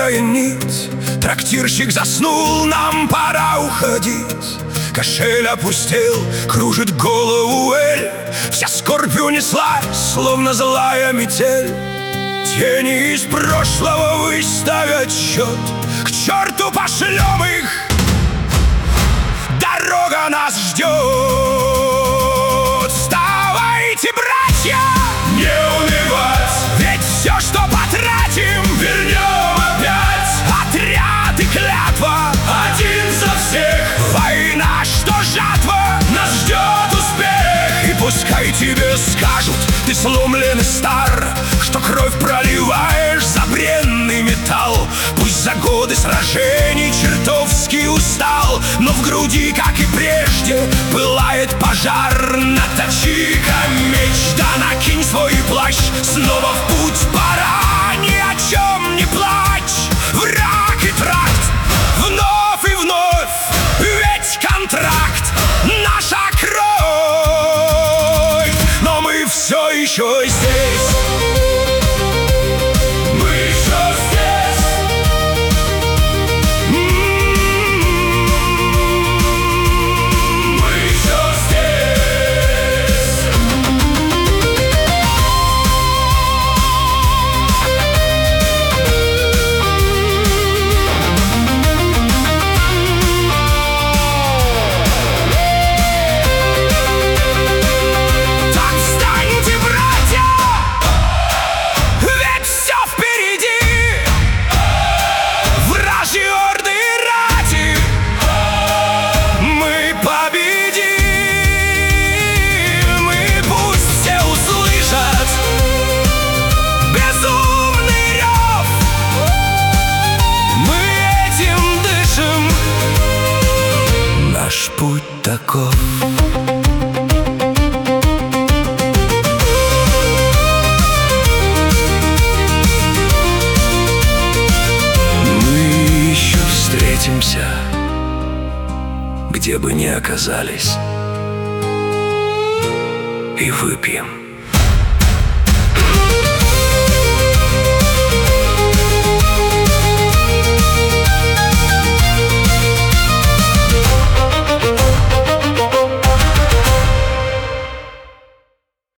серая нить. Трактирщик заснул, нам пора уходить. Кошель опустел, кружит голову Эль. Вся скорбь унеслась, словно злая метель. Тени из прошлого выставят счет. К черту пошлем их, дорога нас ждет. Вставайте, братья, не унывать, ведь все, что потратим, вернем опять. Отряд и клятва, один за всех. Война, что жатва, нас ждет успех. И пускай тебе скажут, ты сломлен и стар, что кровь проливаешь за бренный металл. Пусть за годы сражений чертовски устал, но в груди, как и прежде, пылает пожар. Наточи-ка меч, да накинь свой плащ, снова в путь пора, ни о чем не плачь. Враг и тракт, вновь и вновь, ведь контракт наша кровь. Но мы все еще здесь. Путь таков. Мы еще встретимся, где бы ни оказались, и выпьем